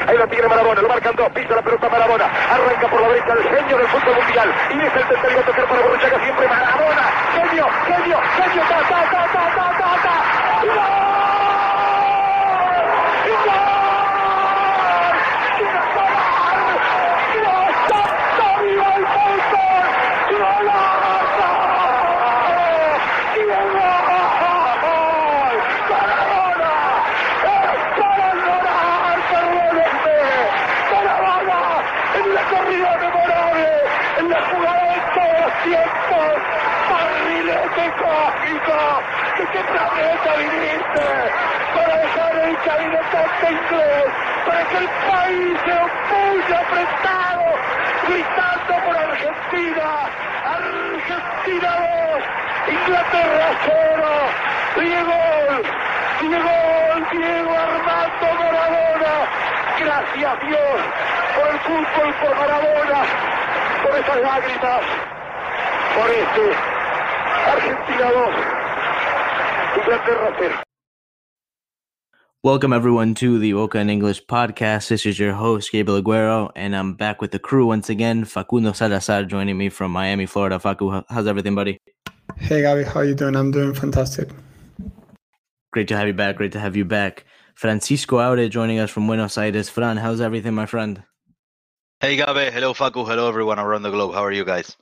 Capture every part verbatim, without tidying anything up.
ahí lo tiene Maradona, lo marcan dos, pisa la pelota Maradona, arranca por la derecha el genio del fútbol mundial, y es el tercero a tocar para Borruchaga, siempre Maradona, genio, genio, genio, ta, ta, ta, ta, ta, ta, ta, ¡gol! ¡Gol! ¿De qué planeta viniste? Para dejar el cabinetante inglés, para que el país se opulle apretado, gritando por Argentina. Argentina dos, Inglaterra cero. Diego, Diego, Diego Armando Maradona. Gracias Dios por el fútbol, por Maradona, por esas lágrimas, por este Argentina dos. Welcome everyone to the Boca in English podcast. This is your host Gabriel Aguero, and I'm back with the crew once again. Facundo Salazar joining me from Miami, Florida. Facu, how's everything, buddy? Hey, Gabi, how you doing? I'm doing fantastic. Great to have you back. Great to have you back. Francisco Aude joining us from Buenos Aires. Fran, how's everything, my friend? Hey, Gabi. Hello, Facu. Hello, everyone around the globe. How are you guys?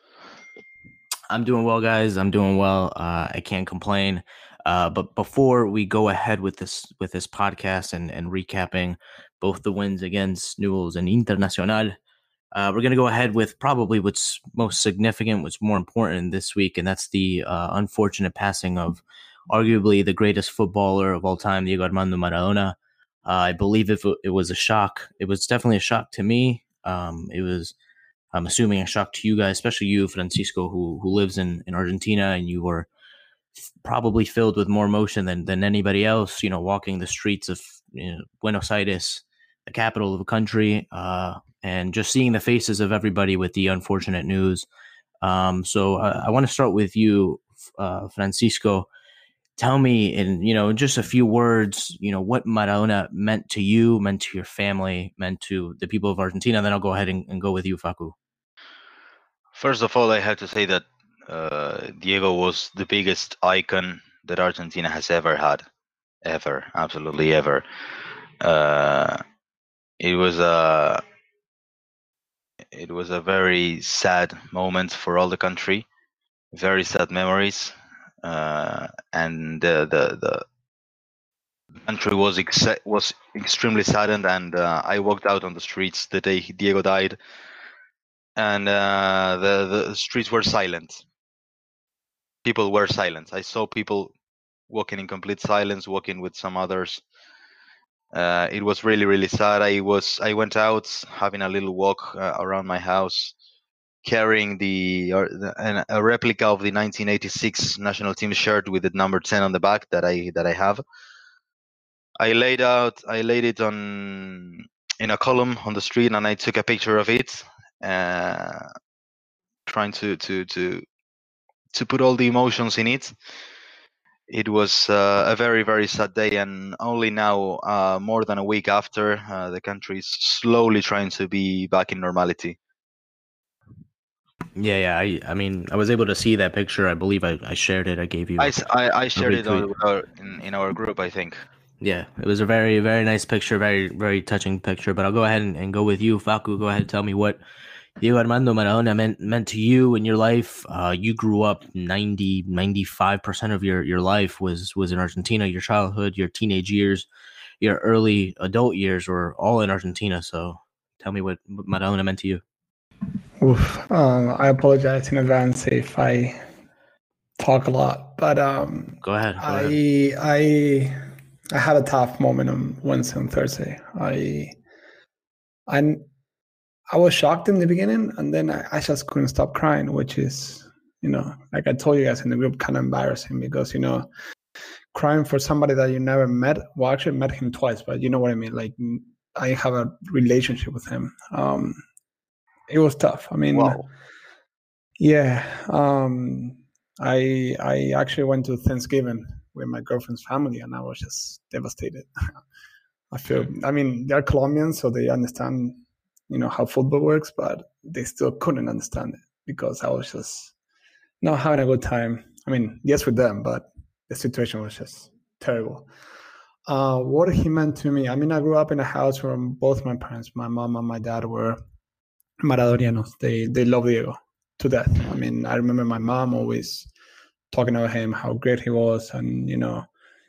I'm doing well, guys. I'm doing well. Uh, I can't complain. Uh, but before we go ahead with this with this podcast and, and recapping both the wins against Newell's and Internacional, uh, we're going to go ahead with probably what's most significant, what's more important this week, and that's the uh, unfortunate passing of arguably the greatest footballer of all time, Diego Armando Maradona. Uh, I believe if it, it was a shock, it was definitely a shock to me. Um, it was, I'm assuming, a shock to you guys, especially you, Francisco, who who lives in, in Argentina, and you were probably filled with more emotion than, than anybody else, you know, walking the streets of you know, Buenos Aires, the capital of the country, uh, and just seeing the faces of everybody with the unfortunate news. Um, so uh, I want to start with you, uh, Francisco. Tell me in, you know, just a few words, you know, what Maradona meant to you, meant to your family, meant to the people of Argentina. Then I'll go ahead and, and go with you, Facu. First of all, I have to say that Uh, Diego was the biggest icon that Argentina has ever had, ever, absolutely ever. Uh, it was a it was a very sad moment for all the country, very sad memories, uh, and the the, the country was ex- was extremely saddened. And uh, I walked out on the streets the day Diego died, and uh, the the streets were silent. People were silent. I saw people walking in complete silence, walking with some others. Uh, it was really, really sad. I was, I went out having a little walk uh, around my house, carrying the, or the an, a replica of the nineteen eighty-six national team shirt with the number ten on the back that I that I have. I laid out, I laid it on in a column on the street, and I took a picture of it, uh, trying to to to. to put all the emotions in it. It was uh, a very, very sad day, and only now, uh, more than a week after, uh, the country is slowly trying to be back in normality. Yeah, yeah. I, I mean, I was able to see that picture. I believe I, I shared it. I gave you. I, I, I shared it on our, in in our group, I think. Yeah, it was a very, very nice picture, very, very touching picture. But I'll go ahead and, and go with you, Facu. Go ahead and tell me what Diego Armando Maradona meant meant to you in your life. Uh, you grew up ninety, ninety-five percent of your, your life was, was in Argentina. Your childhood, your teenage years, your early adult years were all in Argentina. So tell me what, what Maradona meant to you. Oof, um, I apologize in advance if I talk a lot, but um, go ahead. Go I ahead. I I had a tough moment on Wednesday and Thursday. I I. I was shocked in the beginning, and then I, I just couldn't stop crying, which is, you know, like I told you guys in the group, kind of embarrassing because, you know, crying for somebody that you never met. Well, actually met him twice, but you know what I mean? Like, I have a relationship with him. Um, it was tough. I mean, wow. yeah. Um, I I actually went to Thanksgiving with my girlfriend's family, and I was just devastated. I feel, I mean, they're Colombians, so they understand, you know, how football works, but they still couldn't understand it because I was just not having a good time. I mean, yes, with them, but the situation was just terrible. Uh, what he meant to me, I mean, I grew up in a house where both my parents, my mom and my dad, were Maradonianos. They they love Diego to death. I mean, I remember my mom always talking about him, how great he was, and you know,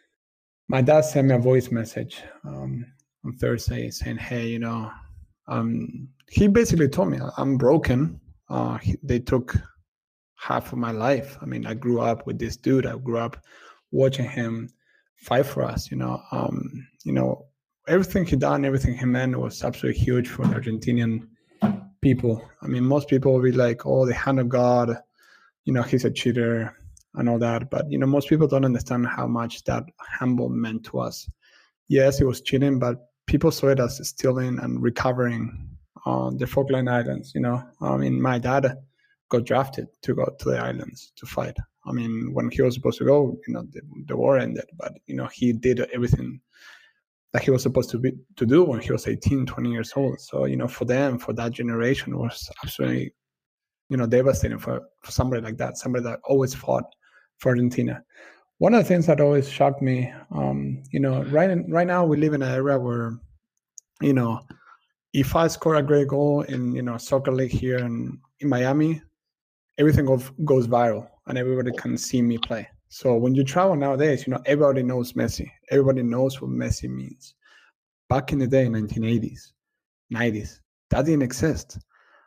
my dad sent me a voice message um, on Thursday saying, "Hey, you know," um, he basically told me, "I'm broken. Uh, he, they took half of my life. I mean, I grew up with this dude. I grew up watching him fight for us. You know, um, you know, everything he done, everything he meant was absolutely huge for the Argentinian people. I mean, most people will be like, oh, the hand of God, you know, he's a cheater and all that. But, you know, most people don't understand how much that handball meant to us. Yes, it was cheating, but people saw it as stealing and recovering on the Falkland Islands, you know. I mean, my dad got drafted to go to the islands to fight. I mean, when he was supposed to go, you know, the, the war ended, but, you know, he did everything that he was supposed to be to do when he was eighteen, twenty years old. So, you know, for them, for that generation, it was absolutely, you know, devastating for, for somebody like that, somebody that always fought for Argentina. One of the things that always shocked me, um, you know, right in, right now we live in an era where, you know, if I score a great goal in, you know, soccer league here in, in Miami, everything goes, goes viral and everybody can see me play. So when you travel nowadays, you know, everybody knows Messi. Everybody knows what Messi means. Back in the day, nineteen eighties, nineties, that didn't exist.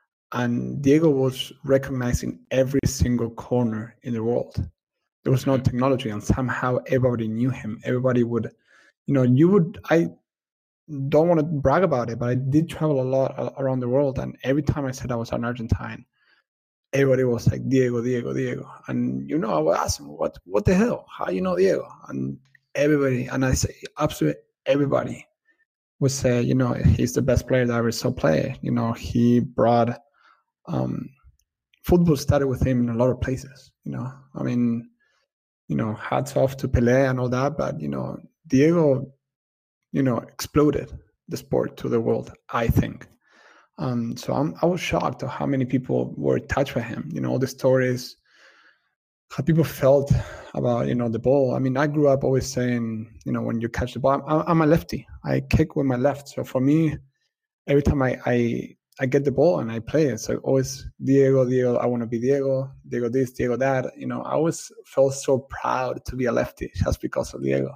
And Diego was recognized in every single corner in the world. There was no technology, and somehow everybody knew him. Everybody would, you know, you would, I don't want to brag about it, but I did travel a lot around the world. And every time I said I was an Argentine, everybody was like, Diego, Diego, Diego. And, you know, I would ask them, what, what the hell? How you know Diego? And everybody, and I say, absolutely everybody would say, you know, he's the best player that I ever saw play. You know, he brought, um, football started with him in a lot of places, you know. I mean, you know, hats off to Pelé and all that, but, you know, Diego, you know, exploded the sport to the world, I think. Um, so I'm, I was shocked at how many people were touched by him. You know, all the stories, how people felt about, you know, the ball. I mean, I grew up always saying, you know, when you catch the ball, I'm, I'm a lefty. I kick with my left. So for me, every time I, I, I get the ball and I play it, so always Diego, Diego, I want to be Diego, Diego this, Diego that. You know, I always felt so proud to be a lefty just because of Diego.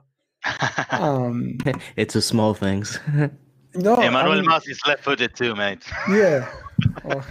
Um, it's the small things. No, Emmanuel I mean, Mas is left-footed too, mate. Yeah. Well,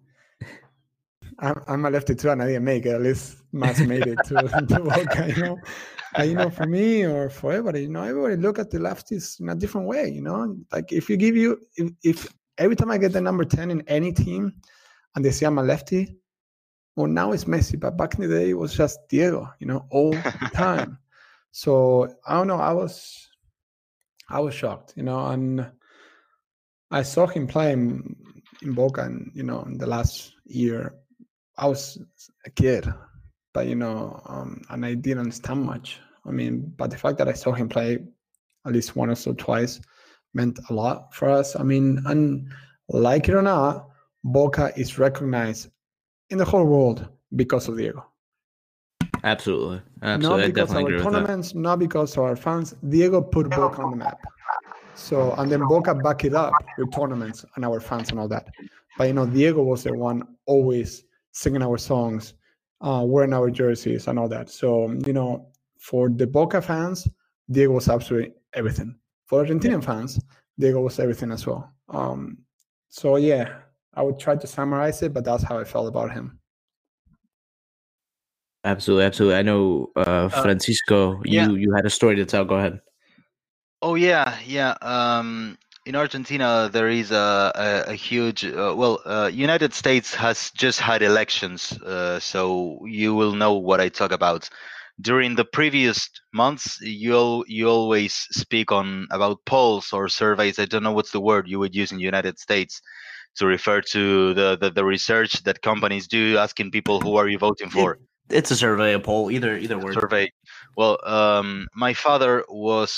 I'm, I'm a lefty too, and I didn't make it. At least Mas made it to, to Boca, you know. And, you know, for me or for everybody, you know, everybody look at the lefties in a different way, you know. Like if you give you, if, if every time I get the number ten in any team and they say I'm a lefty, well, now it's Messi, but back in the day, it was just Diego, you know, all the time. So I don't know, I was, I was shocked, you know, and I saw him play in, in Boca, and, you know, in the last year, I was a kid, but, you know, um, and I didn't understand much. I mean, but the fact that I saw him play at least one or so twice meant a lot for us. I mean, and like it or not, Boca is recognized in the whole world because of Diego. Absolutely. Absolutely. Not because of our tournaments, not because of our fans. Diego put Boca on the map. So, and then Boca back it up with tournaments and our fans and all that. But, you know, Diego was the one always singing our songs, uh, wearing our jerseys and all that. So, you know, for the Boca fans, Diego was absolutely everything. For Argentinian fans, Diego was everything as well. Um, so, yeah, I would try to summarize it, but that's how I felt about him. Absolutely, absolutely. I know, uh, Francisco, uh, yeah. you, you had a story to tell. Go ahead. Oh, yeah, yeah. Um, in Argentina, there is a, a, a huge, uh, well, uh, United States has just had elections, uh, so you will know what I talk about. During the previous months, you you always speak on about polls or surveys. I don't know what's the word you would use in the United States to refer to the, the, the research that companies do, asking people who are you voting for. It, it's a survey, a poll, either either word. Survey. Well, um, my father was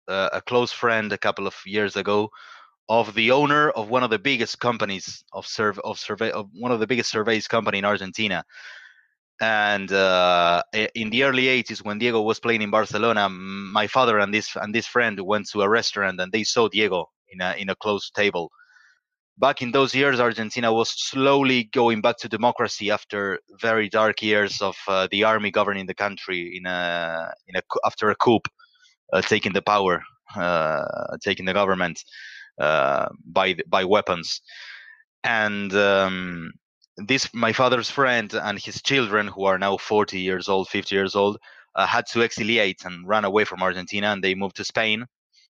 uh, a close friend a couple of years ago of the owner of one of the biggest companies of survey of survey of one of the biggest surveys company in Argentina. And uh, in the early eighties, when Diego was playing in Barcelona, my father and this and this friend went to a restaurant and they saw Diego in a in a closed table. Back in those years, Argentina was slowly going back to democracy after very dark years of uh, the army governing the country in a in a after a coup, uh, taking the power, uh, taking the government uh, by by weapons. And um, this, my father's friend and his children, who are now forty years old, fifty years old, uh, had to exiliate and run away from Argentina, and they moved to Spain.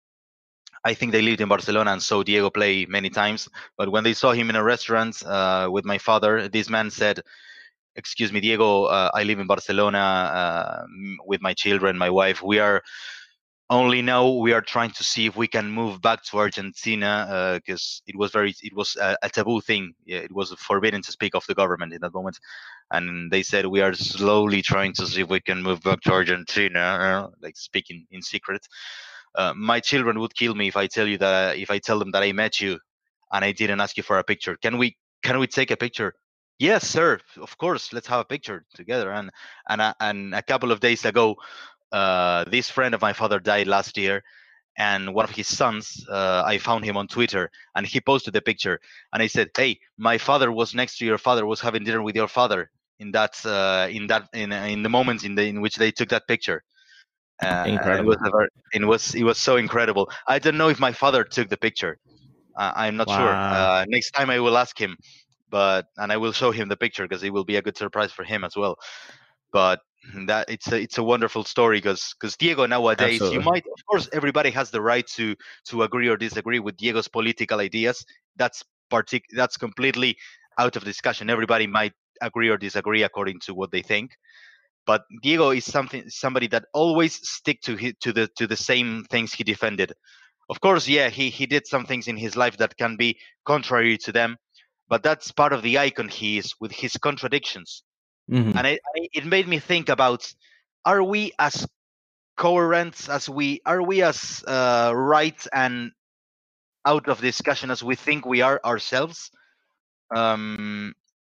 I think they lived in Barcelona and saw Diego play many times. But when they saw him in a restaurant uh, with my father, this man said, "Excuse me, Diego, uh, I live in Barcelona uh, with my children, my wife. We are only now we are trying to see if we can move back to Argentina because uh, it was very it was a, a taboo thing. It was forbidden to speak of the government in that moment." And they said, "We are slowly trying to see if we can move back to Argentina," uh, like speaking in secret. Uh, my children would kill me if I tell you that if I tell them that I met you and I didn't ask you for a picture. Can we can we take a picture? Yes, sir. Of course. Let's have a picture together. And and uh, and a couple of days ago, uh, this friend of my father died last year, and one of his sons, uh, I found him on Twitter, and he posted the picture, and I said, "Hey, my father was next to your father, was having dinner with your father in that uh, in that in in the moments in the in which they took that picture." Uh, incredible. It was, very, it was it was so incredible. I don't know if my father took the picture. Uh, I'm not wow. sure. Uh, next time I will ask him, but and I will show him the picture because it will be a good surprise for him as well. But that it's a it's a wonderful story because because Diego nowadays, Absolutely. you might of course everybody has the right to to agree or disagree with Diego's political ideas. That's partic- that's completely out of discussion. Everybody might agree or disagree according to what they think. But Diego is something somebody that always stick to his, to the to the same things he defended. Of course, yeah, he he did some things in his life that can be contrary to them, but that's part of the icon he is with his contradictions. Mm-hmm. And it, it made me think about: are we as coherent as we are we as uh, right and out of discussion as we think we are ourselves? Um,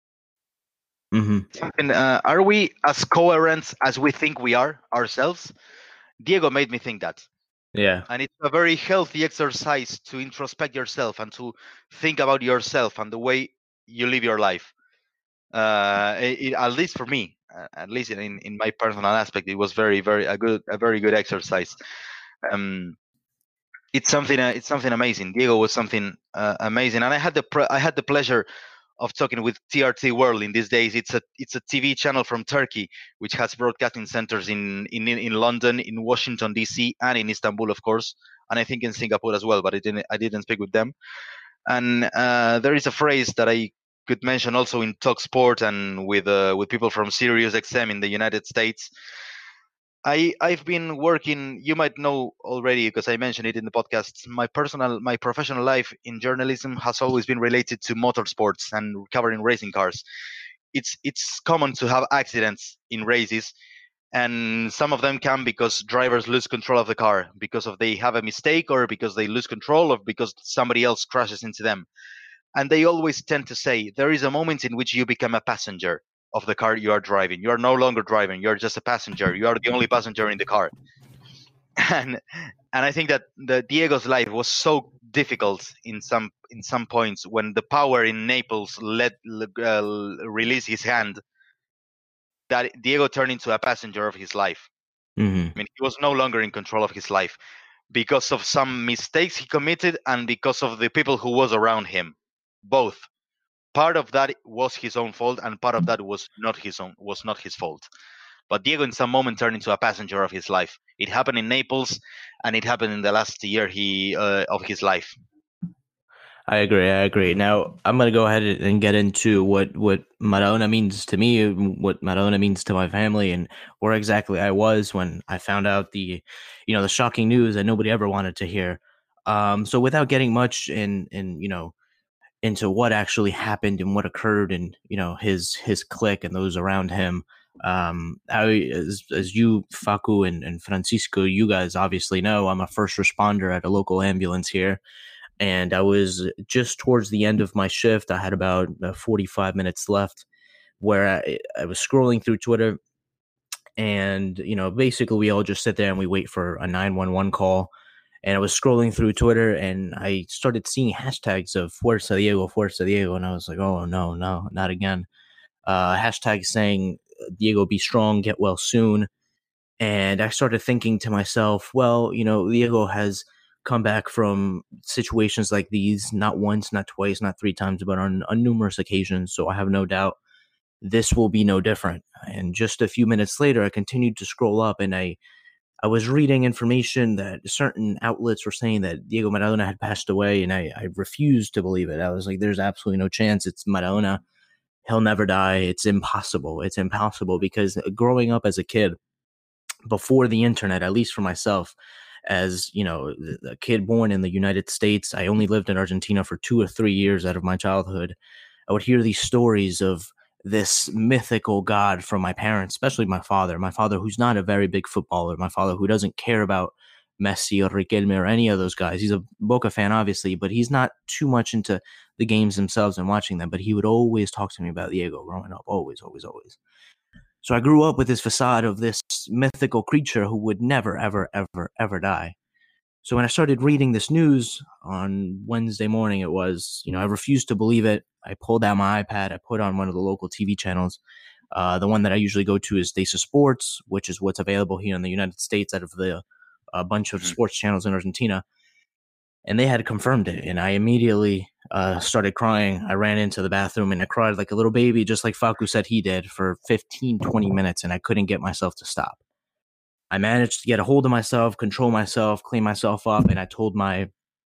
Mm-hmm. Something, uh, are we as coherent as we think we are ourselves? Diego made me think that. Yeah. And it's a very healthy exercise to introspect yourself and to think about yourself and the way you live your life. Uh, it, at least for me, uh, at least in, in my personal aspect, it was very, very a good, a very good exercise. Um, it's something, uh, it's something amazing. Diego was something uh, amazing, and I had the, pre- I had the pleasure of talking with T R T World in these days. It's a it's a T V channel from Turkey, which has broadcasting centers in in, in London, in Washington D C, and in Istanbul, of course, and I think in Singapore as well. But I didn't I didn't speak with them. And uh, there is a phrase that I could mention also in Talk Sport and with uh, with people from Sirius X M in the United States. I, I've been working, you might know already because I mentioned it in the podcast, my personal, my professional life in journalism has always been related to motorsports and covering racing cars. It's it's common to have accidents in races, and some of them come because drivers lose control of the car, because of they have a mistake or because they lose control or because somebody else crashes into them. And they always tend to say, there is a moment in which you become a passenger of the car you are driving. You are no longer driving. You are just a passenger. You are the only passenger in the car. And and I think that the Diego's life was so difficult in some in some points when the power in Naples let uh, release his hand, that Diego turned into a passenger of his life. Mm-hmm. I mean, he was no longer in control of his life because of some mistakes he committed and because of the people who was around him. Both. Part of that was his own fault, and part of that was not his own was not his fault. But Diego, in some moment, turned into a passenger of his life. It happened in Naples, and it happened in the last year he uh, of his life. I agree. I agree. Now I'm going to go ahead and get into what what Maradona means to me, what Maradona means to my family, and where exactly I was when I found out the, you know, the shocking news that nobody ever wanted to hear. Um, so without getting much in in you know. into what actually happened and what occurred and, you know, his his clique and those around him. Um, I, as, as you, Facu, and, and Francisco, you guys obviously know, I'm a first responder at a local ambulance here. And I was just towards the end of my shift. I had about uh, forty-five minutes left where I, I was scrolling through Twitter. And, you know, basically we all just sit there and we wait for a nine one one call. And I was scrolling through Twitter and I started seeing hashtags of Fuerza Diego, Fuerza Diego. And I was like, oh, no, no, not again. Uh, hashtag saying, Diego, be strong, get well soon. And I started thinking to myself, well, you know, Diego has come back from situations like these, not once, not twice, not three times, but on, on numerous occasions. So I have no doubt this will be no different. And just a few minutes later, I continued to scroll up and I I was reading information that certain outlets were saying that Diego Maradona had passed away, and I, I refused to believe it. I was like, there's absolutely no chance. It's Maradona. He'll never die. It's impossible. It's impossible because growing up as a kid, before the internet, at least for myself, as you know, a kid born in the United States, I only lived in Argentina for two or three years out of my childhood. I would hear these stories of this mythical god from my parents, especially my father, my father who's not a very big footballer, my father who doesn't care about Messi or Riquelme or any of those guys. He's a Boca fan, obviously, but he's not too much into the games themselves and watching them. But he would always talk to me about Diego growing up, always, always, always. So I grew up with this facade of this mythical creature who would never, ever, ever, ever die. So when I started reading this news on Wednesday morning, it was, you know, I refused to believe it. I pulled out my iPad. I put on one of the local T V channels. Uh, the one that I usually go to is Desa Sports, which is what's available here in the United States out of the a bunch of sports channels in Argentina. And they had confirmed it. And I immediately uh, started crying. I ran into the bathroom and I cried like a little baby, just like Facu said he did, for fifteen, twenty minutes. And I couldn't get myself to stop. I managed to get a hold of myself, control myself, clean myself up, and I told my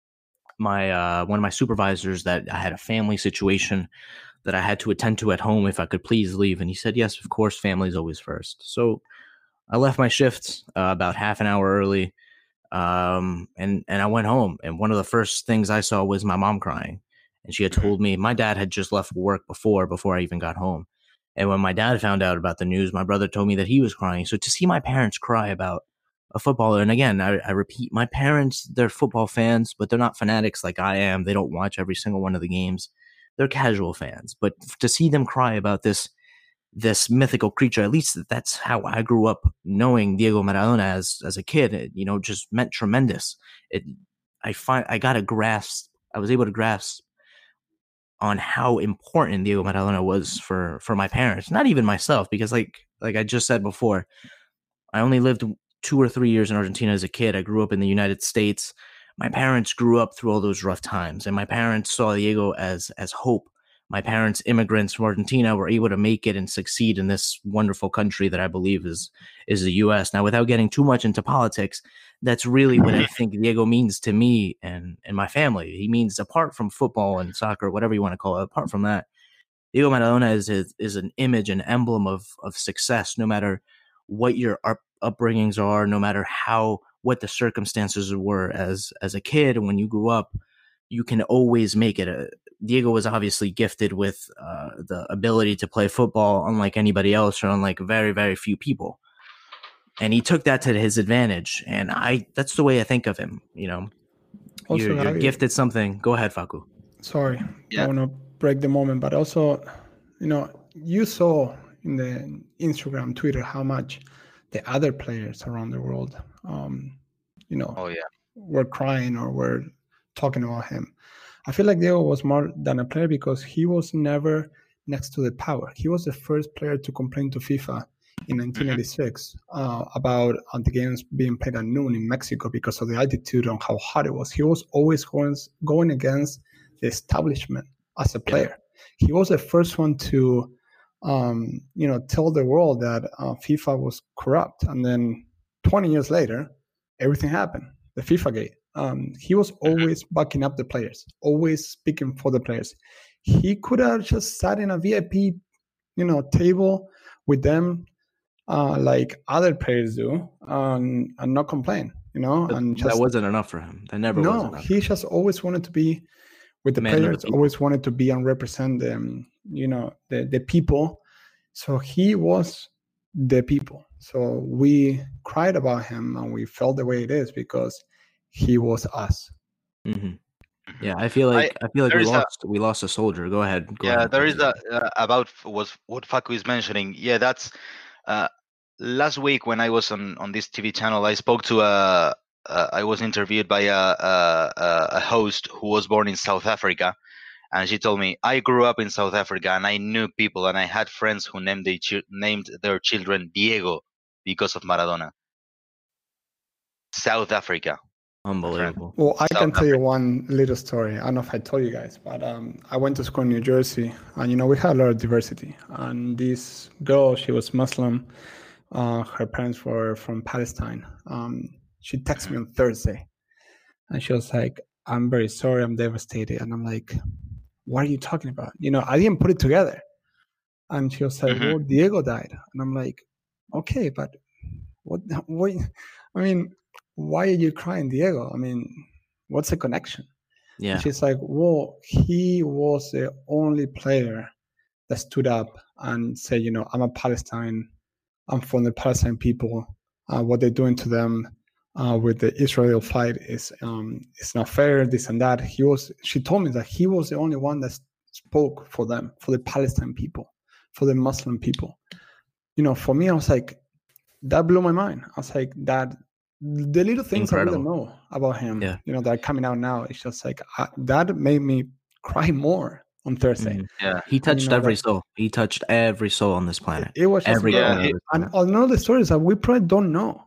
my uh, one of my supervisors that I had a family situation that I had to attend to at home if I could please leave. And he said, yes, of course, family's always first. So I left my shift uh, about half an hour early, um, and, and I went home. And one of the first things I saw was my mom crying. And she had told me, my dad had just left work before, before I even got home. And when my dad found out about the news, my brother told me that he was crying. So to see my parents cry about a footballer, and again, I, I repeat, my parents, they're football fans, but they're not fanatics like I am. They don't watch every single one of the games. They're casual fans. But to see them cry about this, this mythical creature, at least that's how I grew up knowing Diego Maradona as, as a kid, it, you know, just meant tremendous. It, I find, I got a grasp, I was able to grasp on how important Diego Maradona was for, for my parents, not even myself, because like, like I just said before, I only lived two or three years in Argentina as a kid. I grew up in the United States. My parents grew up through all those rough times, and my parents saw Diego as, as hope. My parents, immigrants from Argentina, were able to make it and succeed in this wonderful country that I believe is, is the U S. Now, without getting too much into politics, that's really what I think Diego means to me and, and my family. He means, apart from football and soccer, whatever you want to call it, apart from that, Diego Maradona is, is, is an image, an emblem of, of success, no matter what your up, upbringings are, no matter how, what the circumstances were as, as a kid. When you grew up, you can always make it. A, Diego was obviously gifted with uh, the ability to play football unlike anybody else, or unlike very, very few people. And he took that to his advantage. And I, that's the way I think of him. You know, also, you're, you're I, gifted something. Go ahead, Facu. Sorry, Yeah. I want to break the moment, but also, you know, you saw in the Instagram, Twitter, how much the other players around the world, um, you know, Oh yeah. were crying or were talking about him. I feel like Diego was more than a player because he was never next to the power. He was the first player to complain to FIFA in nineteen eighty-six uh, about uh, the games being played at noon in Mexico because of the altitude and how hot it was. He was always going, going against the establishment as a player. He was the first one to, um, you know, tell the world that uh, FIFA was corrupt. And then twenty years later, everything happened. The FIFA gate. Um, he was always backing up the players, always speaking for the players. He could have just sat in a V I P, you know, table with them, uh, like other players do, um, and not complain, you know. But and just, that wasn't enough for him. That never was no, enough. he just always wanted to be with the Man of the players, people. always wanted to be and represent them, you know, the, the people. So he was the people. So we cried about him and we felt the way it is because he was us. Mm-hmm. Yeah, I feel like I, I feel like we lost a, we lost a soldier. Go ahead. Go yeah, ahead. there is a uh, about was what Facu is mentioning. Yeah, that's uh, last week when I was on on this T V channel. I spoke to a. Uh, I was interviewed by a, a a host who was born in South Africa, and she told me I grew up in South Africa and I knew people and I had friends who named they ch- named their children Diego because of Maradona. South Africa. Unbelievable. Well, I South can tell Africa. you one little story. I don't know if I told you guys, but um, I went to school in New Jersey, and you know we had a lot of diversity. And this girl, she was Muslim. Uh, her parents were from Palestine. Um, she texted me on Thursday, and she was like, "I'm very sorry. I'm devastated." And I'm like, "What are you talking about? You know, I didn't put it together." And she was like, mm-hmm. "Well, Diego died." And I'm like, "Okay, but what? What? I mean." Why are you crying, Diego? I mean, what's the connection? Yeah. And she's like, well, he was the only player that stood up and said, you know, I'm a Palestine, I'm from the Palestine people. Uh, what they're doing to them uh, with the Israel fight is um, it's not fair, this and that. He was. She told me that he was the only one that spoke for them, for the Palestine people, for the Muslim people. You know, for me, I was like, that blew my mind. I was like, that. The little things Incredible. I didn't know about him, yeah. you know, that are coming out now. It's just like I, that made me cry more on Thursday. Mm-hmm. Yeah, he touched you know, every that, soul. He touched every soul on this planet. It, it was just every yeah, he, and all the stories that we probably don't know.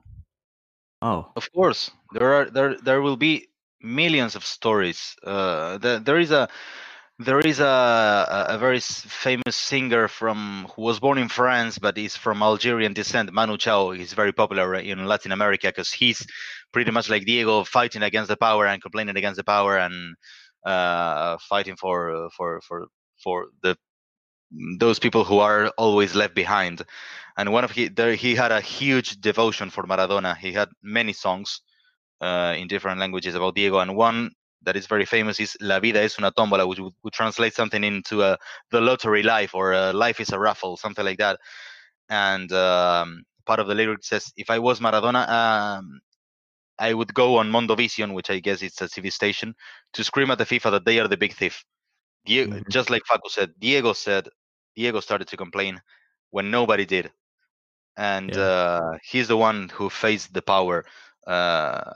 Oh, of course, there are there there will be millions of stories. Uh, the, there is a. There is a, a very famous singer from who was born in France, but is from Algerian descent, Manu Chao. He's very popular in Latin America because he's pretty much like Diego, fighting against the power and complaining against the power and uh, fighting for for for for the those people who are always left behind. And one of he there he had a huge devotion for Maradona. He had many songs uh, in different languages about Diego, and one that is very famous is La vida es una tómbola, which would, would translate something into uh, the lottery life, or uh, life is a raffle, something like that. And um, part of the lyric says, if I was Maradona, um, I would go on Mondovision, which I guess it's a T V station, to scream at the FIFA that they are the big thief. Diego, mm-hmm. Just like Facu said, Diego said, Diego started to complain when nobody did. And yeah. uh, he's the one who faced the power. Uh,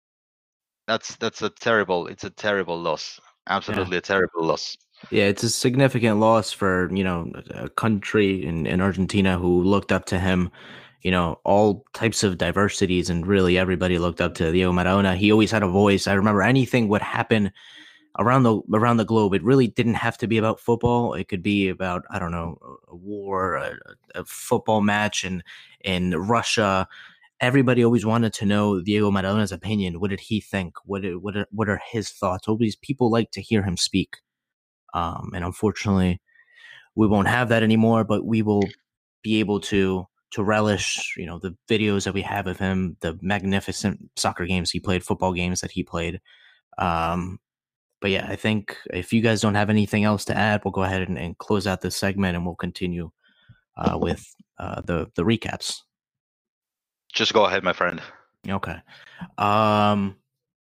That's that's a terrible. It's a terrible loss. Absolutely yeah. a terrible loss. Yeah, it's a significant loss for you know a country in, in Argentina who looked up to him. You know, all types of diversities, and really everybody looked up to Diego Maradona. He always had a voice. I remember anything would happen around the around the globe. It really didn't have to be about football. It could be about I don't know a war, a, a football match in in Russia. Everybody always wanted to know Diego Maradona's opinion. What did he think? What what are, what are his thoughts? Always people like to hear him speak. Um, and unfortunately, we won't have that anymore. But we will be able to to relish, you know, the videos that we have of him, the magnificent soccer games he played, football games that he played. Um, but yeah, I think if you guys don't have anything else to add, we'll go ahead and, and close out this segment, and we'll continue uh, with uh, the the recaps. Just go ahead, my friend. Okay. Um,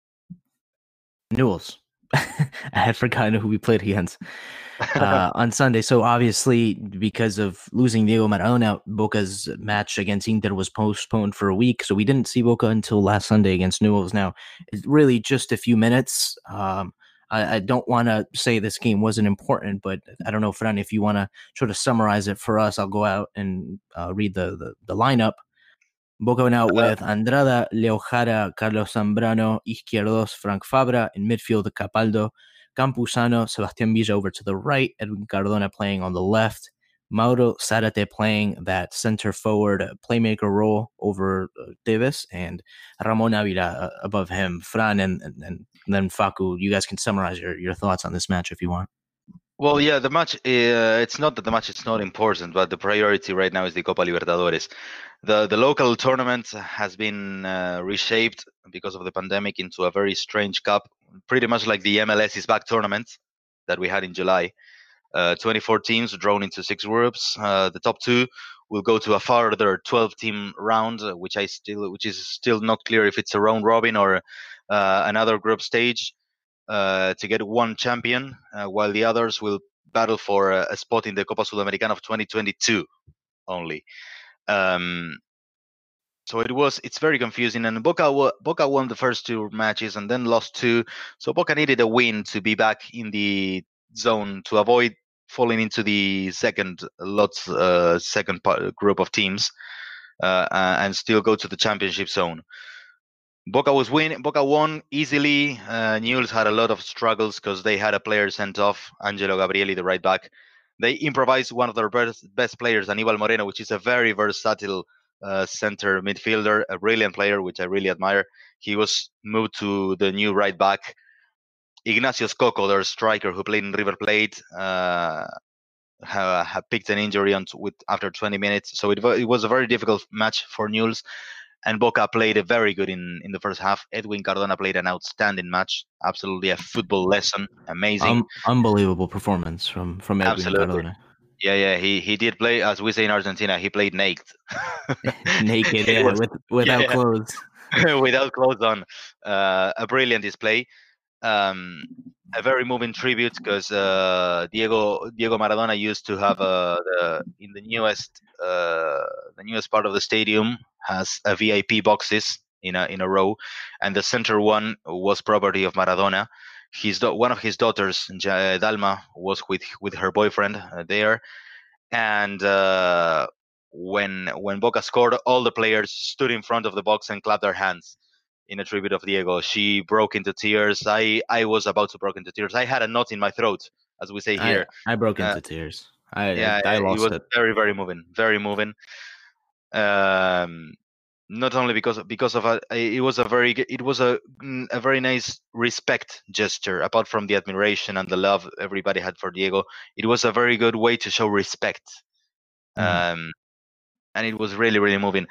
Newell's. I had forgotten who we played against uh, on Sunday. So obviously, because of losing Diego Maradona, Boca's match against Inter was postponed for a week. So we didn't see Boca until last Sunday against Newell's. Now, it's really just a few minutes. Um, I, I don't want to say this game wasn't important, but I don't know, Fran, if you want to sort of summarize it for us, I'll go out and uh, read the, the, the lineup. Boca went out with Andrada, Leo Jara, Carlos Zambrano, Izquierdos, Frank Fabra, in midfield, Capaldo, Campuzano, Sebastián Villa over to the right, Edwin Cardona playing on the left, Mauro Zarate playing that center forward playmaker role over uh, Tevez, and Ramon Avila uh, above him. Fran and, and, and then Facu, you guys can summarize your, your thoughts on this match if you want. Well, yeah, the match, uh, it's not that the match is not important, but the priority right now is the Copa Libertadores. The the local tournament has been uh, reshaped because of the pandemic into a very strange cup, pretty much like the M L S is back tournament that we had in July. Uh, twenty-four teams drawn into six groups. Uh, the top two will go to a further twelve-team round, uh, which I still, which is still not clear if it's a round robin or uh, another group stage uh, to get one champion, uh, while the others will battle for a, a spot in the Copa Sudamericana of twenty twenty-two only. Um, so it was, it's very confusing. And Boca, Boca won the first two matches and then lost two. So Boca needed a win to be back in the zone to avoid falling into the second lots, uh, second part, group of teams, uh, and still go to the championship zone. Boca was win. Boca won easily. Uh, Newell's had a lot of struggles because they had a player sent off, Angelo Gabrieli, the right back. They improvised one of their best, best players, Aníbal Moreno, which is a very versatile uh, center midfielder, a brilliant player, which I really admire. He was moved to the new right back. Ignacio Scocco, their striker who played in River Plate, uh, have, have picked an injury on t- with after twenty minutes. So it, it was a very difficult match for Newell's. And Boca played a very good in, in the first half. Edwin Cardona played an outstanding match. Absolutely a football lesson. Amazing. Um, unbelievable performance from, from Edwin Absolutely. Cardona. Yeah, yeah. He he did play, as we say in Argentina, he played naked. Naked, yeah, was, with, without yeah, clothes. without clothes on. Uh, a brilliant display. Um, a very moving tribute because uh, Diego Diego Maradona used to have uh, the in the newest uh, the newest part of the stadium has a V I P boxes in a in a row, and the center one was property of Maradona. His do- one of his daughters, Dalma, was with with her boyfriend uh, there, and uh, when when Boca scored, all the players stood in front of the box and clapped their hands in a tribute of Diego. She broke into tears. I, I was about to break into tears. I had a knot in my throat, as we say here. I, I broke into uh, tears. I yeah, I, I it lost was it. very, very moving. Very moving. Um, not only because because of a, it was a very it was a a very nice respect gesture. Apart from the admiration and the love everybody had for Diego, it was a very good way to show respect. Mm. Um, and it was really, really moving.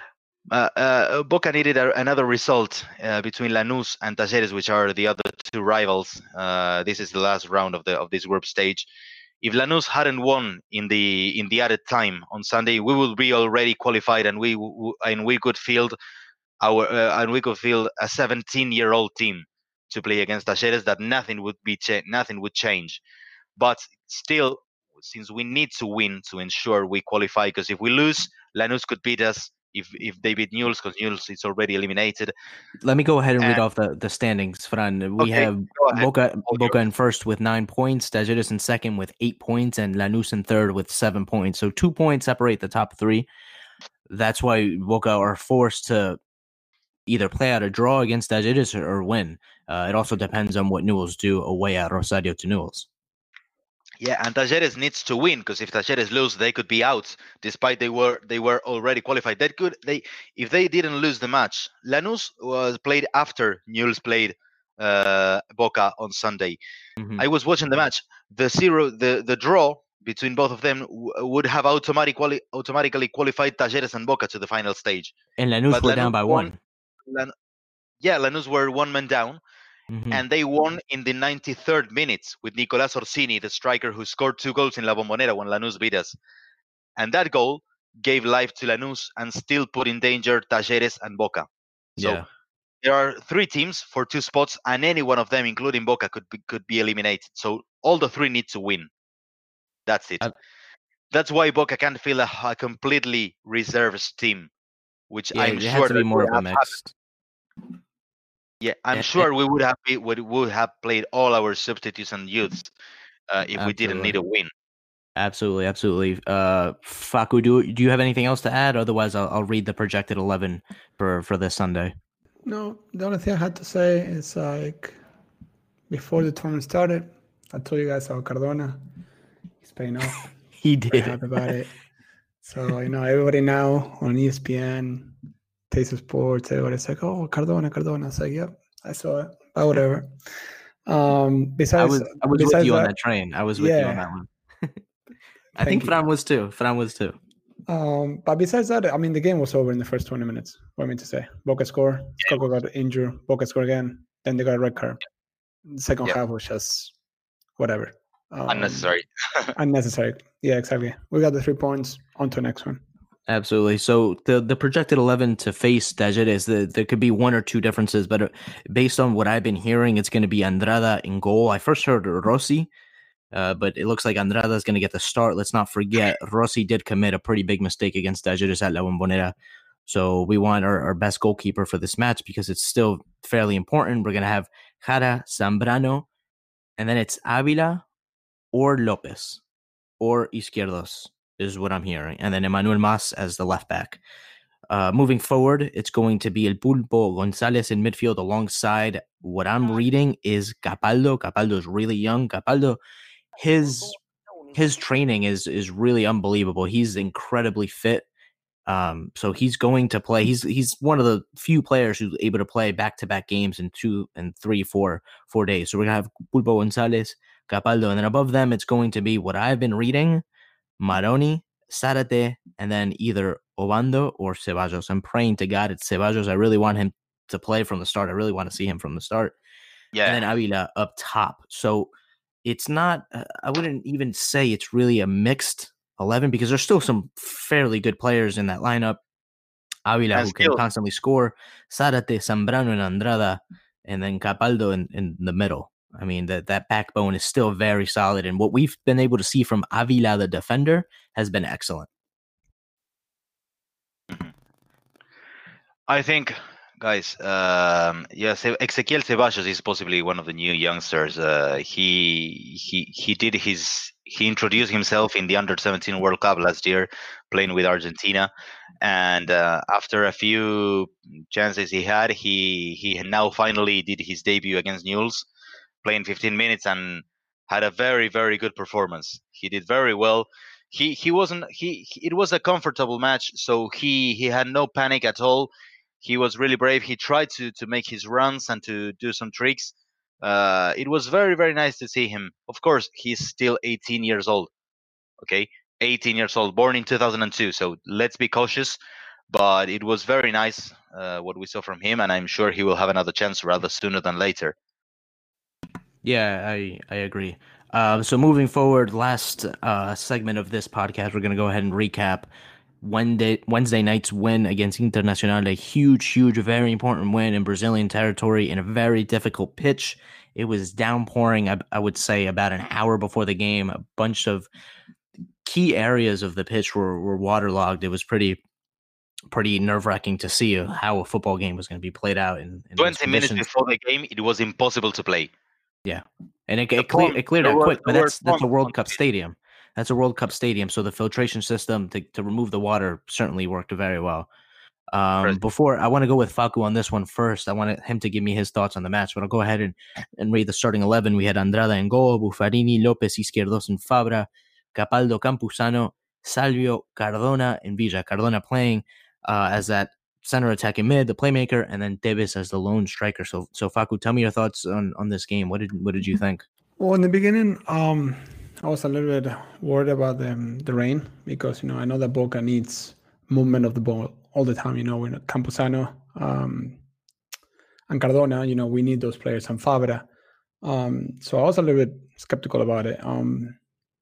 Uh, uh, Boca needed a, another result uh, between Lanús and Talleres, which are the other two rivals. Uh, this is the last round of the of this group stage. If Lanús hadn't won in the in the added time on Sunday, we would be already qualified, and we w- and we could field our uh, and we could field a seventeen-year-old team to play against Talleres. That nothing would be cha- nothing would change. But still, since we need to win to ensure we qualify, because if we lose, Lanús could beat us. If if they beat Newell's, because Newell's is already eliminated. Let me go ahead and, and read off the, the standings, Fran. We okay, have Boca Boca in first with nine points, Talleres in second with eight points, and Lanús in third with seven points. So two points separate the top three. That's why Boca are forced to either play out a draw against Talleres or, or win. Uh, it also depends on what Newell's do away at Rosario to Newell's. Yeah, and Talleres needs to win, because if Talleres lose, they could be out, despite they were they were already qualified. They could they if they didn't lose the match. Lanús was played after Newell's played uh, Boca on Sunday. Mm-hmm. I was watching the match. The zero, the, the draw between both of them w- would have automatically automatically qualified Talleres and Boca to the final stage. And Lanús but were Lanús down by won, one. Lan- yeah, Lanús were one man down. Mm-hmm. And they won in the ninety-third minute with Nicolás Orsini, the striker who scored two goals in La Bombonera when Lanús beat us. And that goal gave life to Lanús and still put in danger Talleres and Boca. So yeah. There are three teams for two spots, and any one of them, including Boca, could be, could be eliminated. So all the three need to win. That's it. I... That's why Boca can't feel a, a completely reserves team, which yeah, I'm it sure has to be more of a mix. Yeah, I'm and, sure we would have be, would would have played all our substitutes and youths uh, if absolutely. we didn't need a win. Absolutely, absolutely. Uh, Facu, do do you have anything else to add? Otherwise, I'll, I'll read the projected eleven for, for this Sunday. No, the only thing I had to say is like before the tournament started, I told you guys about Cardona. He's paying off. He did. Very happy about it. So you know, everybody now on E S P N. Taste of Sports, everybody's like, oh, Cardona, Cardona. It's like, yep, I saw it. But whatever. Um, besides, I was, I was besides with you that, on that train. I was with yeah. you on that one. I think Fran was too. Fran was too. Um, but besides that, I mean, the game was over in the first twenty minutes. What I mean to say, Boca scored, Scocco got injured, Boca scored again, then they got a red card. The second yeah. half was just whatever. Um, Unnecessary. unnecessary. Yeah, exactly. We got the three points. On to the next one. Absolutely. So the the projected eleven to face Talleres, the, there could be one or two differences, but based on what I've been hearing, it's going to be Andrada in goal. I first heard Rossi, uh, but it looks like Andrada is going to get the start. Let's not forget, Rossi did commit a pretty big mistake against Talleres at La Bombonera. So we want our, our best goalkeeper for this match because it's still fairly important. We're going to have Jara, Zambrano, and then it's Avila or Lopez or Izquierdos is what I'm hearing. And then Emmanuel Mas as the left back. Uh, moving forward, it's going to be El Pulpo Gonzalez in midfield alongside what I'm reading is Capaldo. Capaldo is really young. Capaldo, his his training is is really unbelievable. He's incredibly fit. Um, so he's going to play. He's he's one of the few players who's able to play back to back games in two and three, four, four days. So we're gonna have Pulpo Gonzalez, Capaldo, and then above them it's going to be what I've been reading: Maroni, Zarate, and then either Obando or Ceballos. I'm praying to God it's Ceballos. I really want him to play from the start. I really want to see him from the start. Yeah. And then Avila up top. So it's not, uh, I wouldn't even say it's really a mixed eleven because there's still some fairly good players in that lineup. Avila, And who still- can constantly score, Zarate, Zambrano, and Andrada, and then Capaldo in, in the middle. I mean, that that backbone is still very solid. And what we've been able to see from Avila, the defender, has been excellent. I think, guys, um, yes, Ezequiel Ceballos is possibly one of the new youngsters. Uh, he he he did his he introduced himself in the under seventeen World Cup last year, playing with Argentina, and uh, after a few chances he had, he he now finally did his debut against Newell's, playing fifteen minutes and had a very very good performance. He did very well. He he wasn't he, he it was a comfortable match, so he he had no panic at all. He was really brave. He tried to to make his runs and to do some tricks. Uh, it was very very nice to see him. Of course, he's still eighteen years old. Okay, eighteen years old, born in two thousand two. So let's be cautious. But it was very nice uh, what we saw from him, and I'm sure he will have another chance rather sooner than later. Yeah, I I agree. Uh, so moving forward, last uh, segment of this podcast, we're going to go ahead and recap Wednesday, Wednesday night's win against Internacional, a huge, huge, very important win in Brazilian territory in a very difficult pitch. It was downpouring, I, I would say, about an hour before the game. A bunch of key areas of the pitch were, were waterlogged. It was pretty pretty nerve-wracking to see how a football game was going to be played out. In, in twenty minutes before the game, it was impossible to play. Yeah, and it, it, clear, it cleared out quick, but that's that's a World Cup stadium. That's a World Cup stadium, so the filtration system to, to remove the water certainly worked very well. Um, right. Before, I want to go with Facu on this one first. I want him to give me his thoughts on the match, but I'll go ahead and, and read the starting eleven. We had Andrada in goal, Buffarini, Lopez, Izquierdos, and Fabra, Capaldo, Campuzano, Salvio, Cardona, and Villa. Cardona playing uh, as that center attacking mid, the playmaker, and then Tevez as the lone striker. So, so Facu, tell me your thoughts on, on this game. What did what did you think? Well, in the beginning, um, I was a little bit worried about the the rain because you know I know that Boca needs movement of the ball all the time. You know, when Campuzano um, and Cardona, you know, we need those players, and Fabra. Um, so I was a little bit skeptical about it. Um,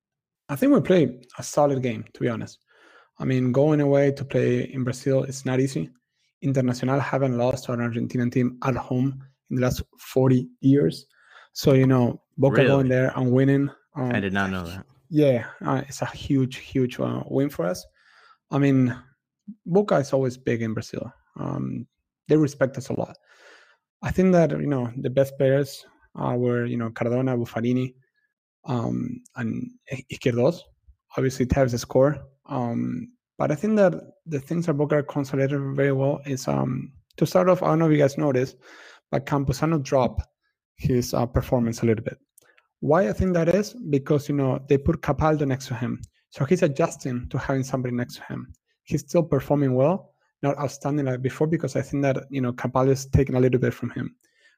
I think we played a solid game, to be honest. I mean, going away to play in Brazil is not easy. Internacional haven't lost to an Argentinian team at home in the last forty years. So, you know, Boca really? going there and winning. Um, I did not know that. Yeah, uh, it's a huge, huge uh, win for us. I mean, Boca is always big in Brazil. Um, they respect us a lot. I think that, you know, the best players uh, were, you know, Cardona, Buffarini, um, and Izquierdos. Obviously, Tevez score. Um, but I think that the things that Boca consolidated very well is, um, to start off, I don't know if you guys noticed, but Campuzano dropped his uh, performance a little bit. Why I think that is? Because, you know, they put Capaldo next to him. So he's adjusting to having somebody next to him. He's still performing well, not outstanding like before, because I think that, you know, Capaldo is taking a little bit from him.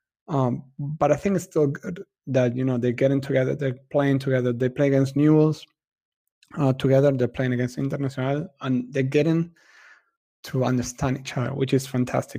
Um, but I think it's still good that, you know, they're getting together, they're playing together. They play against Newell's uh, together, they're playing against Internacional, and they're getting to understand each other, which is fantastic.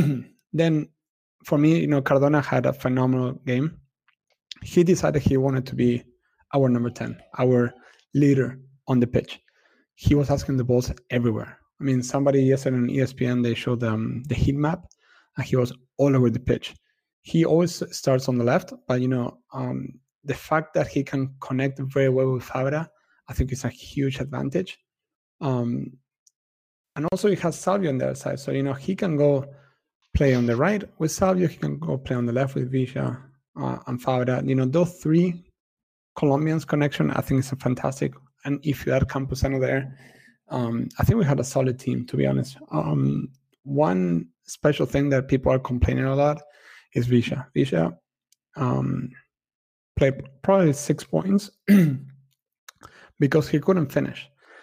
Then, for me, you know, Cardona had a phenomenal game. He decided he wanted to be our number ten, our leader on the pitch. He was asking the balls everywhere. I mean, somebody yesterday on E S P N, they showed them the heat map, and he was all over the pitch. He always starts on the left, but, you know, um, the fact that he can connect very well with Fabra, I think is a huge advantage. Um, and also he has Salvio on the other side. So, you know, he can go play on the right with Salvio. He can go play on the left with Visha uh, and Fabra. You know, those three Colombians connection, I think is a fantastic. And if you add Campuzano there, um, I think we had a solid team, to be honest. Um, one special thing that people are complaining a lot is Visha. Visha um, played probably six points because he couldn't finish.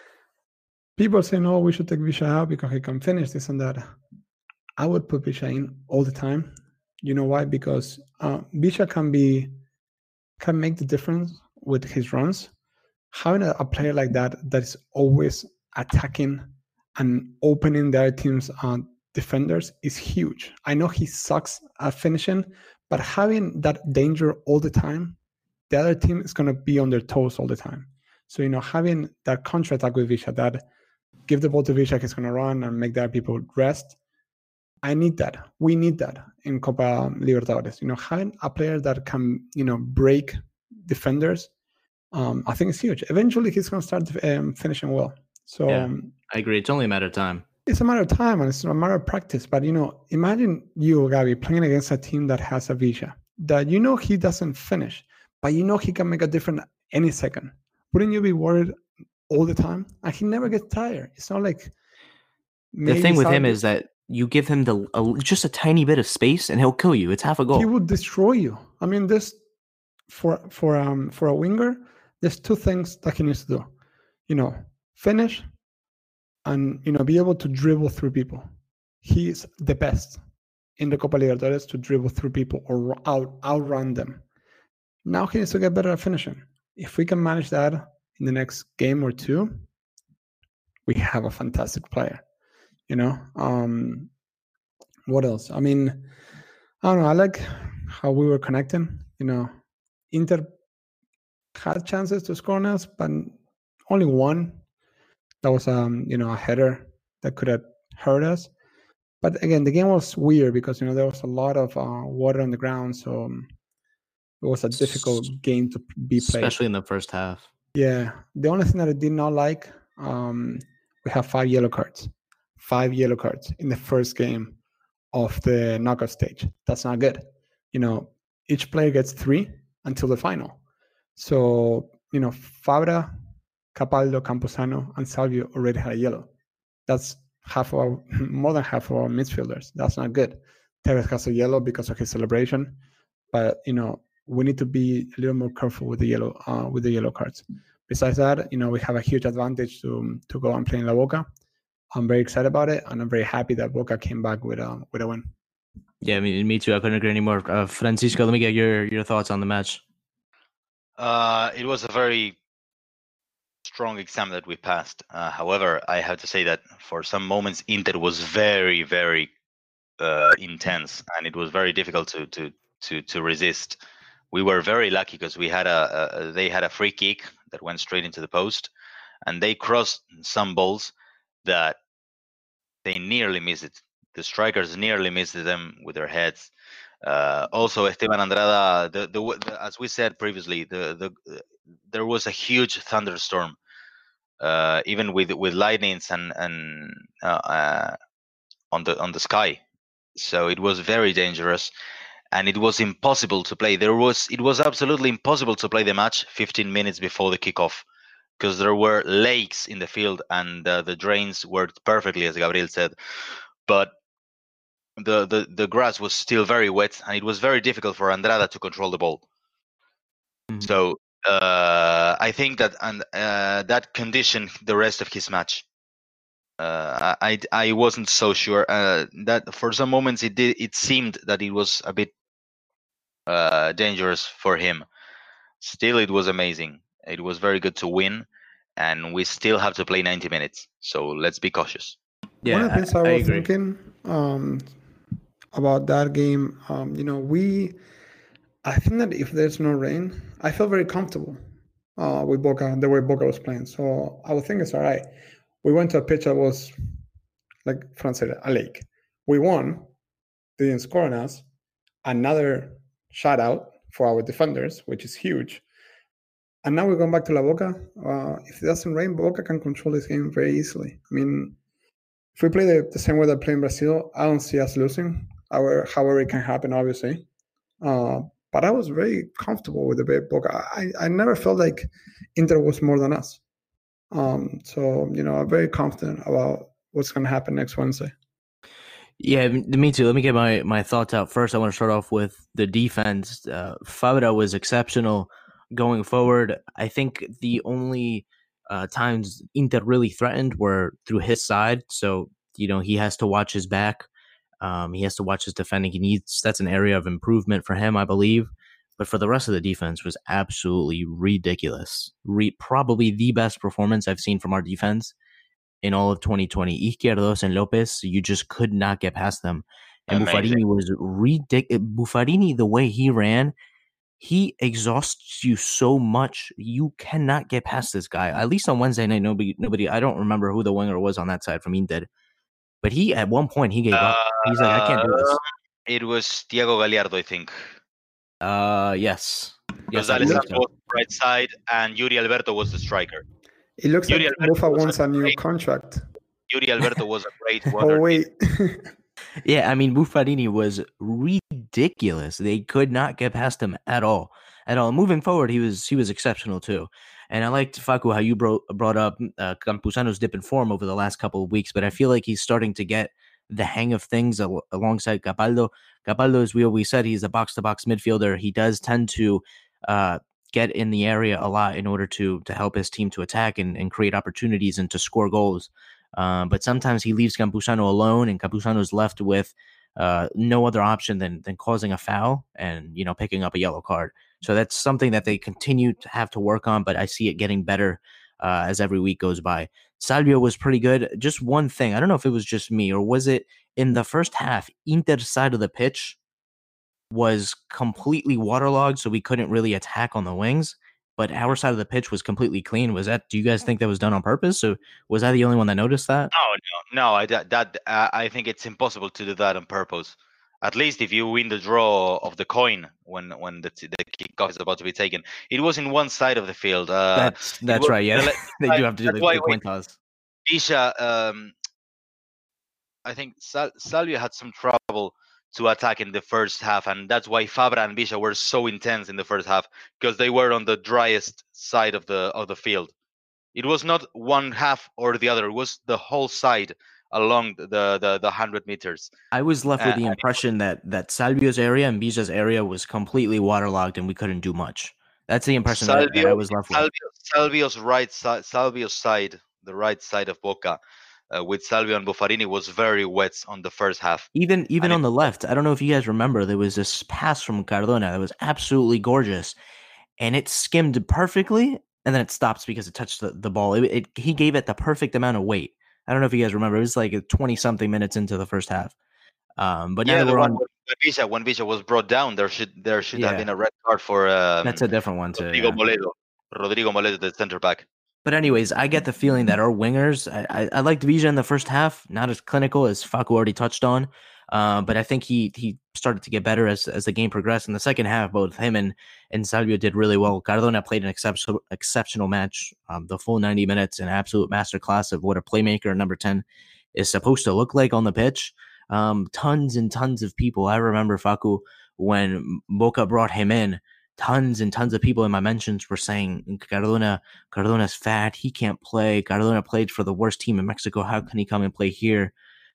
People say, no, we should take Visha out because he can finish this and that. I would put Visha in all the time. You know why? Because uh, Visha can be can make the difference with his runs. Having a, a player like that that is always attacking and opening the other team's uh, defenders is huge. I know he sucks at finishing, but having that danger all the time, the other team is going to be on their toes all the time. So, you know, having that counter-attack with Visha, that give the ball to Visha, he's going to run and make the other people rest. I need that. We need that in Copa Libertadores. You know, having a player that can, you know, break defenders, um, I think it's huge. Eventually, he's going to start um, finishing well. So yeah, um, I agree. It's only a matter of time. It's a matter of time and it's a matter of practice. But, you know, imagine you, Gabi, playing against a team that has a Visha, that you know he doesn't finish, but you know he can make a difference any second. Wouldn't you be worried all the time? And he never gets tired. It's not like... The thing with him is that you give him the a, just a tiny bit of space and he'll kill you. It's half a goal. He would destroy you. I mean, this for for um for a winger, there's two things that he needs to do. You know, finish and, you know, be able to dribble through people. He's the best in the Copa Libertadores to dribble through people or out outrun them. Now he needs to get better at finishing. If we can manage that in the next game or two, we have a fantastic player. You know, um, what else? I mean, I don't know. I like how we were connecting. You know, Inter had chances to score on us, but only one. That was, um, you know, a header that could have hurt us. But again, the game was weird because, you know, there was a lot of uh, water on the ground, so um, it was a difficult game to be played, especially in the first half. Yeah, the only thing that I did not like, um, we have five yellow cards. Five yellow cards in the first game of the knockout stage. That's not good. You know, each player gets three until the final. So, you know, Fabra, Capaldo, Campuzano, and Salvio already had a yellow. That's half of our, more than half of our midfielders. That's not good. Tevez has a yellow because of his celebration, but, you know, we need to be a little more careful with the yellow uh, with the yellow cards. Besides that, you know, we have a huge advantage to to go and play in La Boca. I'm very excited about it, and I'm very happy that Boca came back with a with a win. Yeah, me, me too. I couldn't agree anymore. Uh, Francisco, let me get your, your thoughts on the match. Uh, it was a very strong exam that we passed. Uh, however, I have to say that for some moments, Inter was very, very uh, intense, and it was very difficult to to to to resist. We were very lucky because we had a, a they had a free kick that went straight into the post, and they crossed some balls that they nearly missed it. The strikers nearly missed them with their heads. Uh, also, Esteban Andrada, the, the, the, as we said previously, the, the uh, there was a huge thunderstorm, uh, even with with lightnings and and uh, uh, on the on the sky. So it was very dangerous, and it was impossible to play. There was it was absolutely impossible to play the match fifteen minutes before the kickoff, because there were lakes in the field and uh, the drains worked perfectly, as Gabriel said, but the, the, the grass was still very wet, and it was very difficult for Andrada to control the ball. Mm-hmm. So uh, I think that and uh, that conditioned the rest of his match. Uh, I I wasn't so sure uh, that for some moments it did it seemed that it was a bit uh, dangerous for him. Still, it was amazing. It was very good to win, and we still have to play ninety minutes. So let's be cautious. Yeah, one of the things I, I, I was agree. thinking um, about that game, um, you know, we, I think that if there's no rain, I feel very comfortable. uh, with Boca, the way Boca was playing. So I would think it's all right. We went to a pitch that was, like Fran said, a lake. We won. They didn't score on us. Another shutout for our defenders, which is huge. And now we're going back to La Boca. Uh, if it doesn't rain, Boca can control this game very easily. I mean, if we play the, the same way they play in Brazil, I don't see us losing. Our, however, it can happen, obviously. Uh, but I was very comfortable with the way Boca. I, I never felt like Inter was more than us. Um, so, you know, I'm very confident about what's going to happen next Wednesday. Yeah, me too. Let me get my, my thoughts out first. I want to start off with the defense. Uh, Fabra was exceptional going forward. I think the only uh, times Inter really threatened were through his side. So, you know, he has to watch his back. Um, he has to watch his defending. He needs, that's an area of improvement for him, I believe. But for the rest of the defense was absolutely ridiculous. Re- probably the best performance I've seen from our defense in all of twenty twenty. Izquierdos and Lopez, you just could not get past them. And Amazing. Buffarini was ridiculous. Buffarini, the way he ran, he exhausts you so much. You cannot get past this guy. At least on Wednesday night, nobody, nobody. I don't remember who the winger was on that side from Inter. But he, at one point, he gave uh, up. He's like, I can't do this. It was Diego Gallardo, I think. Uh, yes. Because yes, Alessandro was the right side, and Yuri Alberto was the striker. It looks Yuri like Bufa wants a, a new great, contract. Yuri Alberto was a great wonder. Oh, wait. Yeah, I mean, Buffarini was ridiculous. They could not get past him at all. At all. Moving forward, he was he was exceptional, too. And I liked, Facu, how you brought, brought up uh, Campuzano's dip in form over the last couple of weeks, but I feel like he's starting to get the hang of things al- alongside Capaldo. Capaldo, as we always said, he's a box-to-box midfielder. He does tend to uh, get in the area a lot in order to to help his team to attack and, and create opportunities and to score goals. Um, but sometimes he leaves Campuzano alone, and Campuzano's left with uh, no other option than than causing a foul and, you know, picking up a yellow card. So that's something that they continue to have to work on, but I see it getting better uh, as every week goes by. Salvio was pretty good. Just one thing, I don't know if it was just me or was it in the first half, Inter's side of the pitch was completely waterlogged, so we couldn't really attack on the wings, but our side of the pitch was completely clean. Was that, do you guys think that was done on purpose? So was I the only one that noticed that? No, no, no. I, that, that uh, I think it's impossible to do that on purpose. At least if you win the draw of the coin when when the the kickoff is about to be taken, it was in one side of the field. Uh, that's that's was, right. Yeah, the, they do have to do the, the coin toss. Bisha, um, I think Sal- Salvio had some trouble to attack in the first half, and that's why Fabra and Bisha were so intense in the first half, because they were on the driest side of the of the field. It was not one half or the other; it was the whole side along the the the hundred meters. I was left with the uh, impression that that Salvio's area and Bisha's area was completely waterlogged and we couldn't do much. That's the impression Salvio, that, that I was left with. Salvio, Salvio's right side, Salvio's side, the right side of Boca, uh, with Salvio and Buffarini was very wet on the first half. Even even and on it, the left, I don't know if you guys remember, there was this pass from Cardona that was absolutely gorgeous, and it skimmed perfectly, and then it stops because it touched the, the ball. It, it he gave it the perfect amount of weight. I don't know if you guys remember. It was like twenty-something minutes into the first half. Um, but yeah, now we're on. When Bisha, when Bisha was brought down, there should there should yeah. have been a red card for. Um, That's a different one too. Rodrigo yeah. Moledo. Rodrigo Moledo, the center back. But anyways, I get the feeling that our wingers, I, I, I liked Bisha in the first half, not as clinical as Facu already touched on. Uh, but I think he he started to get better as as the game progressed. In the second half, both him and, and Salvio did really well. Cardona played an exceptional exceptional match, um, the full ninety minutes, an absolute masterclass of what a playmaker number ten is supposed to look like on the pitch. Um, tons and tons of people. I remember, Facu, when Boca brought him in, tons and tons of people in my mentions were saying, Cardona, Cardona's fat, he can't play. Cardona played for the worst team in Mexico. How can he come and play here?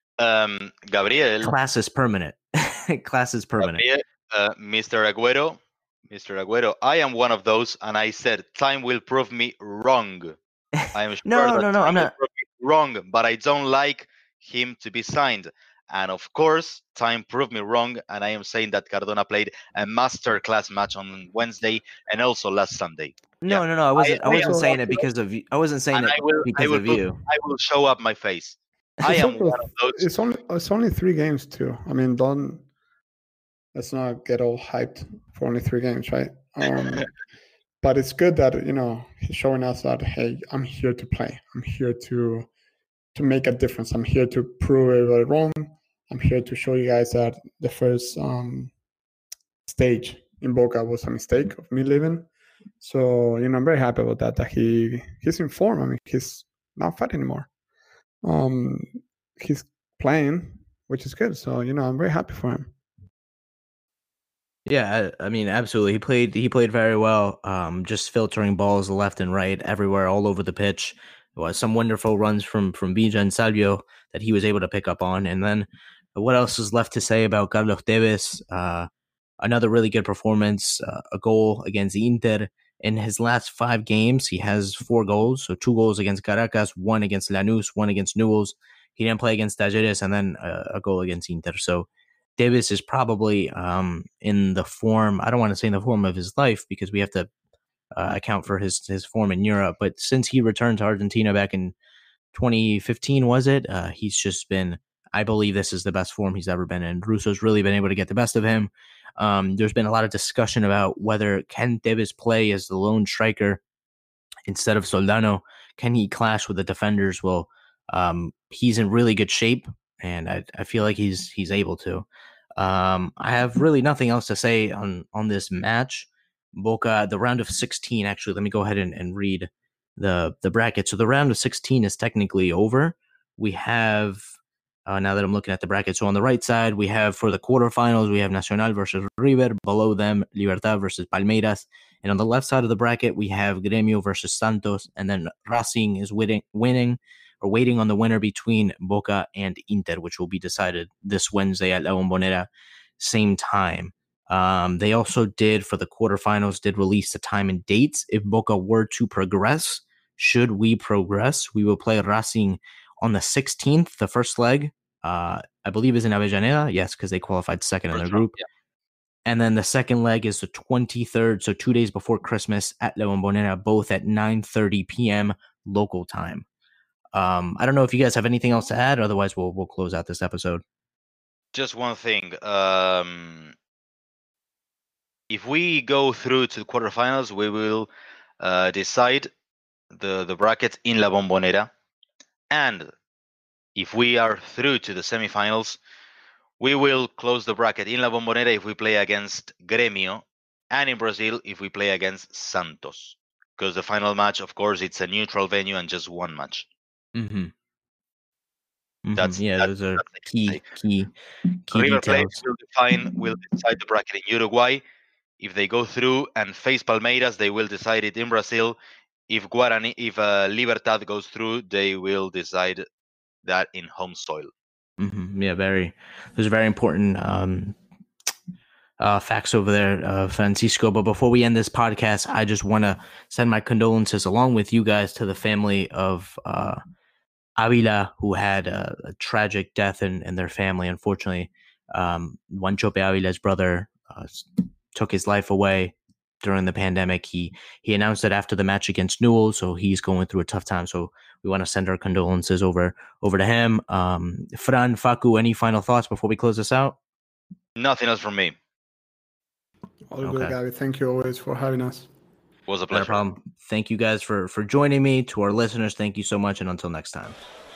Um, Gabriel. Class is permanent. Class is permanent. Gabriel, uh, Mister Agüero, Mister Agüero, I am one of those, and I said, time will prove me wrong. I am sure no, that no, no, I'm not wrong, but I don't like him to be signed. And of course, time proved me wrong, and I am saying that Cardona played a masterclass match on Wednesday and also last Sunday. No, yeah. no, no, I wasn't. I, I wasn't saying it because of you. I wasn't saying it will, because will, of you. I will show up my face. I am one of those. It's only it's only three games too. I mean, don't let's not get all hyped for only three games, right? Um, but it's good that, you know, he's showing us that, hey, I'm here to play. I'm here to to make a difference. I'm here to prove everybody wrong. I'm here to show you guys that the first um, stage in Boca was a mistake of me leaving. So, you know, I'm very happy about that, that he he's in form. I mean, he's not fat anymore. Um, he's playing, which is good. So, you know, I'm very happy for him. Yeah, I, I mean, absolutely. He played. He played very well. Um, just filtering balls left and right, everywhere, all over the pitch. There was some wonderful runs from from Villa and Salvio that he was able to pick up on. And then, what else is left to say about Carlos Tevez? Uh, another really good performance, uh, a goal against Inter. In his last five games, he has four goals. So two goals against Caracas, one against Lanús, one against Newell's. He didn't play against Talleres, and then uh, a goal against Inter. So Tevez is probably um, in the form, I don't want to say in the form of his life, because we have to uh, account for his, his form in Europe. But since he returned to Argentina back in twenty fifteen, was it? Uh, he's just been, I believe this is the best form he's ever been in. Russo's really been able to get the best of him. Um, there's been a lot of discussion about whether can Tevez play as the lone striker instead of Soldano. Can he clash with the defenders? Well, um, he's in really good shape, and I, I feel like he's he's able to. Um, I have really nothing else to say on, on this match. Boca, the round of sixteen, actually, let me go ahead and, and read the, the bracket. So the round of sixteen is technically over. We have, uh, now that I'm looking at the bracket, so on the right side, we have for the quarterfinals, we have Nacional versus River. Below them, Libertad versus Palmeiras. And on the left side of the bracket, we have Gremio versus Santos. And then Racing is winning, winning or waiting on the winner between Boca and Inter, which will be decided this Wednesday at La Bombonera, same time. Um, they also did, for the quarterfinals, did release the time and dates. If Boca were to progress, should we progress, we will play Racing on the sixteenth, the first leg, uh, I believe is in Avellaneda. Yes, because they qualified second in their group. Yeah. And then the second leg is the twenty-third, so two days before Christmas at La Bombonera, both at nine thirty p.m. local time. Um, I don't know if you guys have anything else to add. Otherwise, we'll we'll close out this episode. Just one thing. Um, if we go through to the quarterfinals, we will uh, decide the, the bracket in La Bombonera. And if we are through to the semifinals, we will close the bracket in La Bombonera if we play against Gremio, and in Brazil if we play against Santos. Because the final match, of course, it's a neutral venue and just one match. Mm-hmm. Mm-hmm. That's yeah, that's, those are that's key, key, key River details. Plate will define, will decide the bracket in Uruguay. If they go through and face Palmeiras, they will decide it in Brazil. If Guarani, if uh, Libertad goes through, they will decide that in home soil. Mm-hmm. Yeah, very. Those are very important um, uh, facts over there, uh, Francisco. But before we end this podcast, I just want to send my condolences along with you guys to the family of uh, Avila, who had a, a tragic death in, in their family. Unfortunately, um, Juanchope Avila's brother uh, took his life away during the pandemic. He he announced it after the match against Newell's, so he's going through a tough time. So we want to send our condolences over over to him. Um, Fran, Facu, any final thoughts before we close this out? Nothing else from me. All okay. good, Gabby. Thank you always for having us. It was a pleasure. No problem. Thank you guys for for joining me. To our listeners, thank you so much, and until next time.